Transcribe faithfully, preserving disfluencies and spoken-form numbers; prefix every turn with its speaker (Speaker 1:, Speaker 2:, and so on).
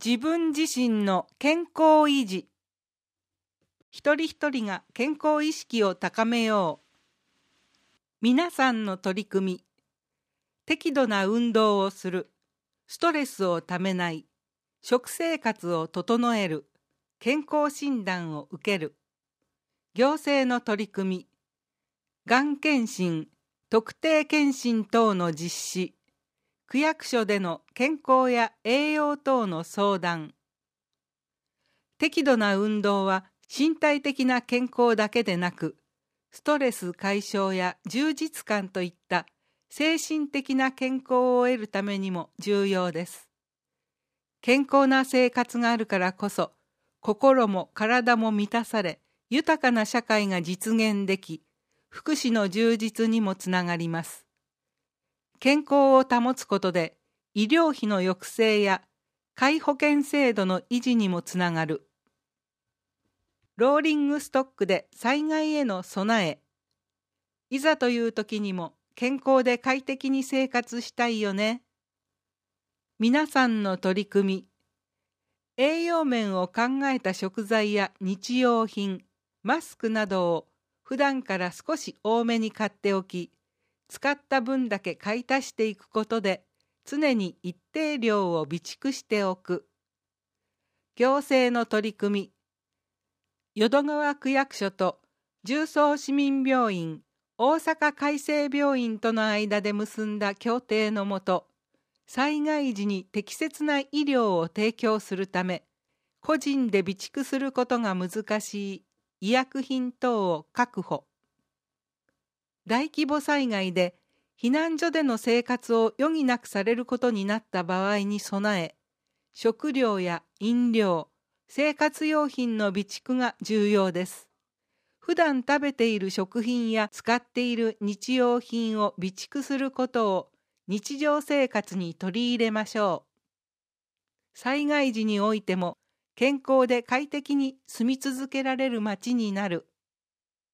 Speaker 1: 自分自身の健康維持。一人一人が健康意識を高めよう。皆さんの取り組み。適度な運動をする。ストレスをためない。食生活を整える。健康診断を受ける。行政の取り組み。がん検診、特定検診等の実施。区役所での健康や栄養等の相談。適度な運動は身体的な健康だけでなく、ストレス解消や充実感といった精神的な健康を得るためにも重要です。健康な生活があるからこそ、心も体も満たされ、豊かな社会が実現でき、福祉の充実にもつながります。健康を保つことで医療費の抑制や皆保険制度の維持にもつながる。ローリングストックで災害への備え。いざという時にも健康で快適に生活したいよね。皆さんの取り組み。栄養面を考えた食材や日用品、マスクなどを普段から少し多めに買っておき、使った分だけ買い足していくことで、常に一定量を備蓄しておく。行政の取り組み。淀川区役所と十三市民病院、大阪海生病院との間で結んだ協定のもと、災害時に適切な医療を提供するため、個人で備蓄することが難しい医薬品等を確保。大規模災害で避難所での生活を余儀なくされることになった場合に備え、食料や飲料、生活用品の備蓄が重要です。普段食べている食品や使っている日用品を備蓄することを日常生活に取り入れましょう。災害時においても健康で快適に住み続けられる街になる